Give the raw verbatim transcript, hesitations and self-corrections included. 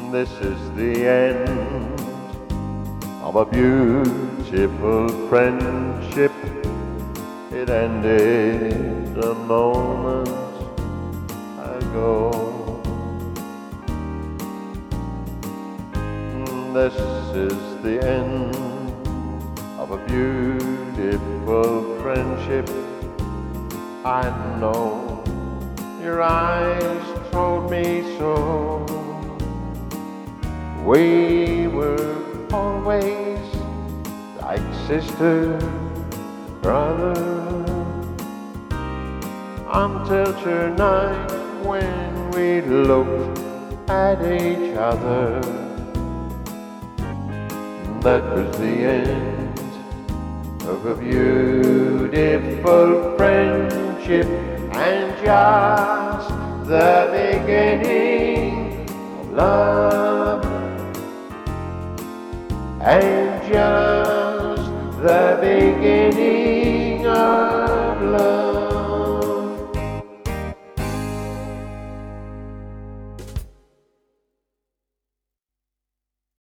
This is the end of a beautiful friendship. It ended a moment ago. This is the end of a beautiful friendship. I know your eyes told me so. We were always like sister, brother, until tonight when we looked at each other. That was the end of a beautiful friendship, and just the beginning of love, and just the beginning